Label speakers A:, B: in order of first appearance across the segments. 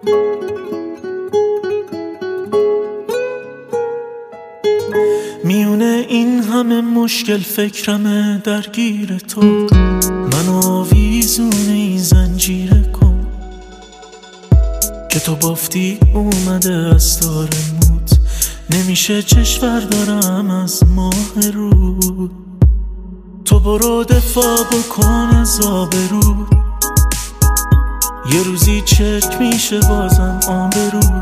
A: میونه این همه مشکل فکرمه درگیر تو، منو آویزون این زنجیره کن که تو بافتی اومده از تارموت، نمیشه چشم دارم از ماه رود. تو برو دفاع بکن از آبرود، یه روزی چک میشه بازم آبرود.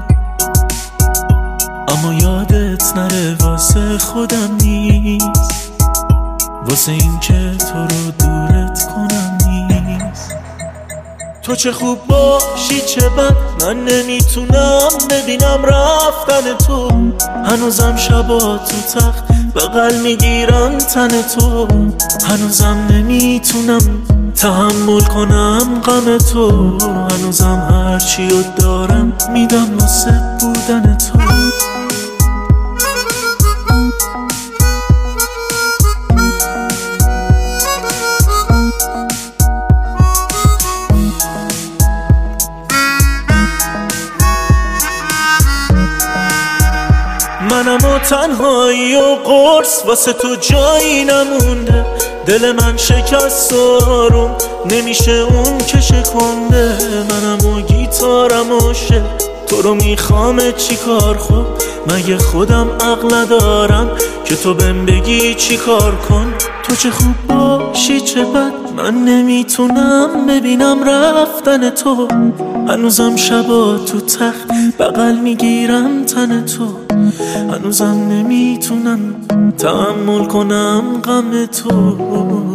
A: اما یادت نره واسه خودم نیست، واسه این که تو رو دورت کنم نیست. تو چه خوب باشی چه بد، من نمیتونم ببینم رفتن تو. هنوزم شبا تو تخت بغل میگیرم تن تو، هنوزم نمیتونم تحمل کنم غم تو. هنوزم هرچی رو دارم میدم واسه بودن تو. منم و تنهایی و قرص واسه تو جایی نمونده. دل من شکست آروم نمیشه اون که شکنده. منم و گیتارم و تو رو میخوام چی کار؟ خب مگه خودم عقل ندارم که تو بهم بگی چی کار کن؟ تو چه خوب باشی چه بد، من نمیتونم ببینم رفتن تو. هنوزم شبا تو تخت بغل میگیرم تن تو، هنوزم نمیتونم تحمل کنم غم تو.